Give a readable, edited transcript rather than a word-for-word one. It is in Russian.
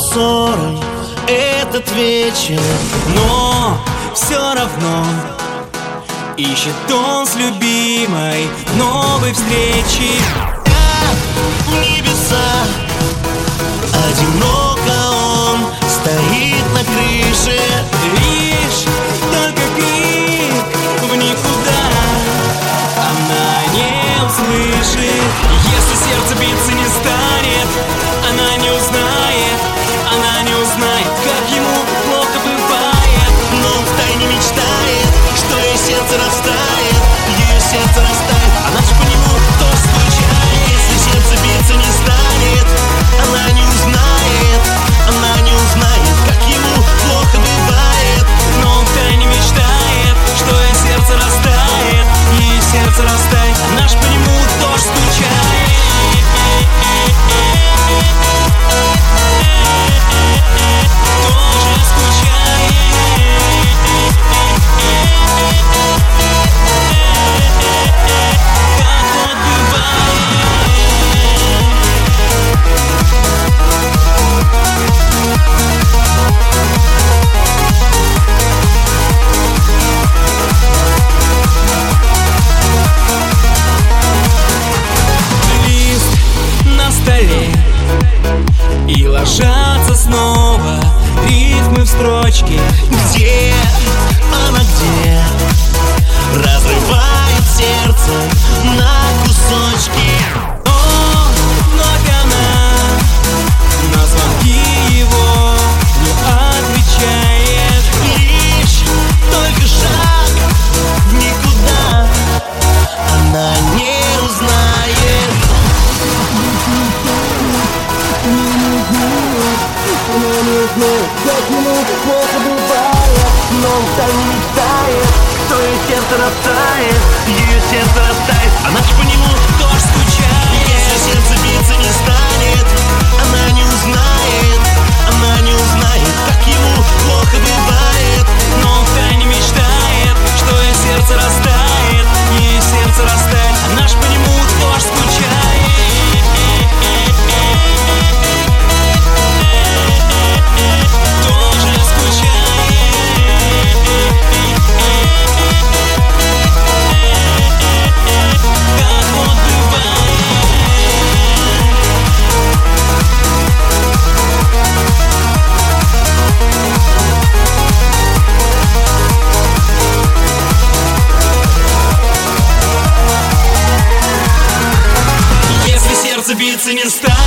ссорой этот вечер, но все равно ищет он с любимой новой встречи. В небеса одиноко он стоит на крыше, лишь только крик в никуда она не услышит. Если сердце биться не станет, она не узнает, как ему плохо бывает. Но он втайне мечтает, что ее сердце растает, она же по нему тоже скучает. Если сердце биться не станет, она не узнает, как ему плохо бывает. Но он втайне мечтает, что ее сердце растает, она же по нему тоже скучает. И ложатся снова рифмы в строчке. Где она, где разрывает сердце на кусочки. Но вновь она на звонки его не отвечает. Лишь только шаг в никуда она не узнает. Как ему плохо бывает, но он втайне мечтает, что ее сердце растает, она же по нему тоже скучает. Если сердце биться не станет, она не узнает, как ему плохо бывает. Но он втайне мечтает, что ее сердце растает, она же по нему тоже скучает. Биться не станет.